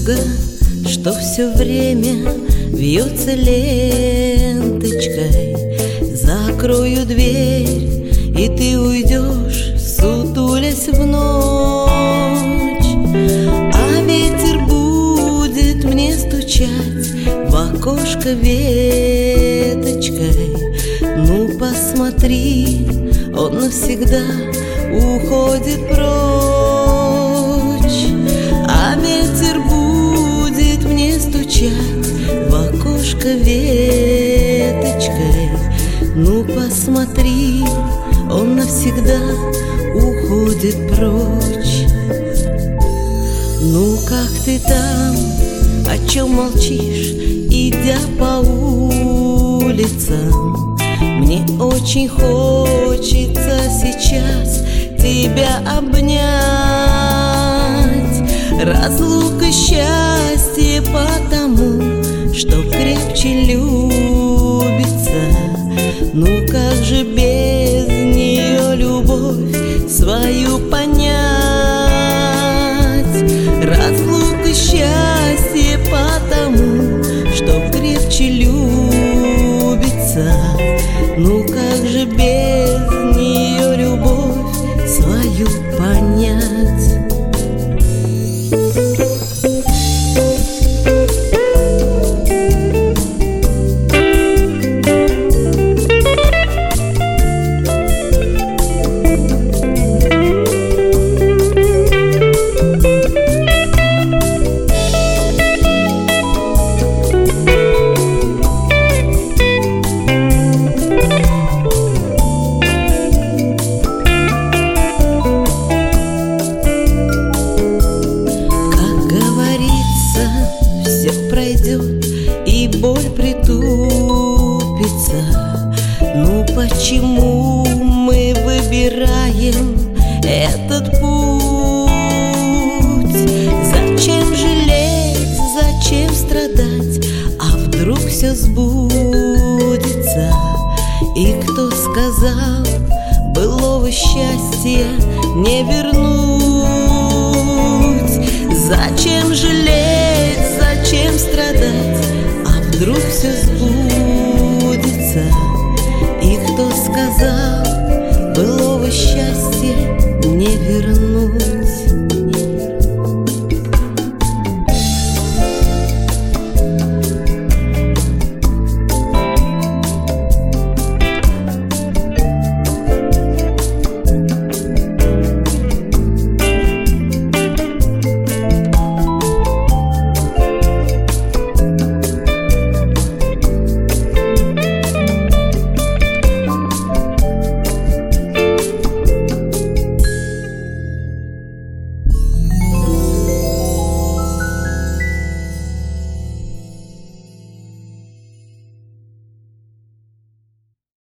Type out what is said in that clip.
вьюга, что все время вьется ленточкой. Закрою дверь, и ты уйдешь, сутулясь в ночь. А ветер будет мне стучать в окошко веточкой. Ну посмотри, он навсегда уходит прочь. А ветер будет мне стучать в окошко веточкой. Ну посмотри, он навсегда уходит прочь. Ну как ты там, о чем молчишь, идя по улицам? Мне очень хочется сейчас тебя обнять. Разлука счастье потому, что крепче любится. Ну как же без нее любовь свою понять? Разлука счастье потому, что крепче любится. Ну как же без нее любовь свою понять? И боль притупится. Ну почему мы выбираем этот путь? Зачем жалеть, зачем страдать? А вдруг все сбудется? И кто сказал, былого счастья не вернуть? Зачем жалеть, зачем страдать? А вдруг все сбудется?